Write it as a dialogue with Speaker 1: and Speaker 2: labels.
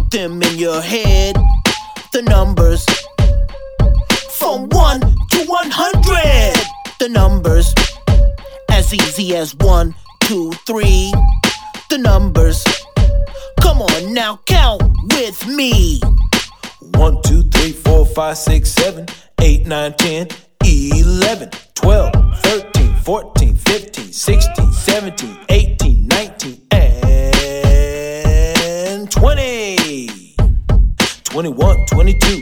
Speaker 1: Count them in your head. The numbers from 1 to 100. The numbers as easy as 1, 2, 3. The numbers. Come on now, count with me.
Speaker 2: 1, 2, 3, 4, 5, 6, 7, 8, 9, 10, 11, 12, 13, 14, 15, 16, 17, 18, 19, and 20. 21, 22,